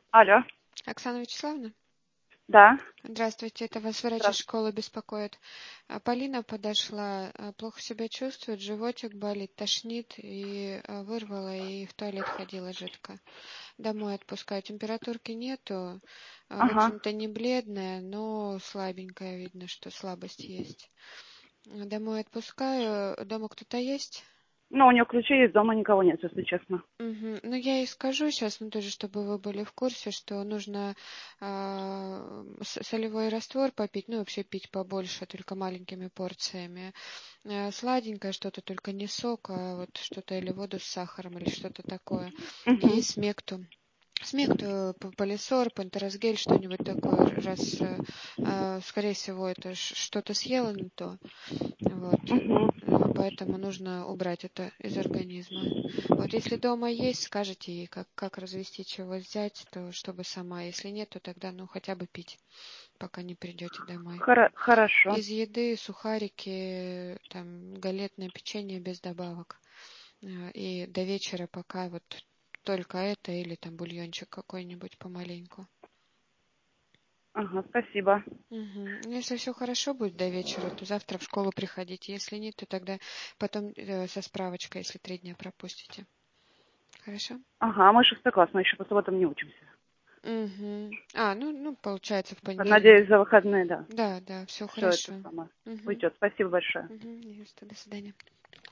Алло, Оксана Вячеславовна? да, Здравствуйте, это вас врач из здравствуйте. школы беспокоит. Полина подошла, плохо себя чувствует, животик болит, тошнит и вырвала, и в туалет ходила жидко. Домой отпускаю, температурки нету, в Ага. общем-то не бледная, но слабенькая, видно, что слабость есть. Домой отпускаю, дома кто-то есть? Ну, у нее ключи есть, дома никого нет, если честно. Мгм. Ну, я ей скажу сейчас, ну, тоже, чтобы вы были в курсе, что нужно солевой раствор попить, ну, вообще пить побольше, только маленькими порциями. Сладенькое что-то, только не сок, а вот что-то или воду с сахаром, или что-то такое. И Угу. смекту. Смекту, полисор, пантерозгель, что-нибудь такое, раз, скорее всего, это что-то съела не то. Вот. Угу. Поэтому нужно убрать это из организма. Вот если дома есть, скажете ей, как развести, чего взять, то чтобы сама. Если нет, то тогда ну хотя бы пить, пока не придете домой. Хорошо. Из еды сухарики, там галетное печенье без добавок. И до вечера пока вот только это или там бульончик какой-нибудь помаленьку. Ага, спасибо. Мгм. Ну, если все хорошо будет до вечера, то завтра в школу приходите. Если нет, то тогда потом со справочкой, если 3 дня пропустите. Хорошо? Ага, мы шестоклассные, еще по субботам не учимся. Угу. Ну, получается, в понедельник. Надеюсь, за выходные, да. Да, да, все Все это хорошо. самое Угу. уйдет. Спасибо большое. Угу. До свидания.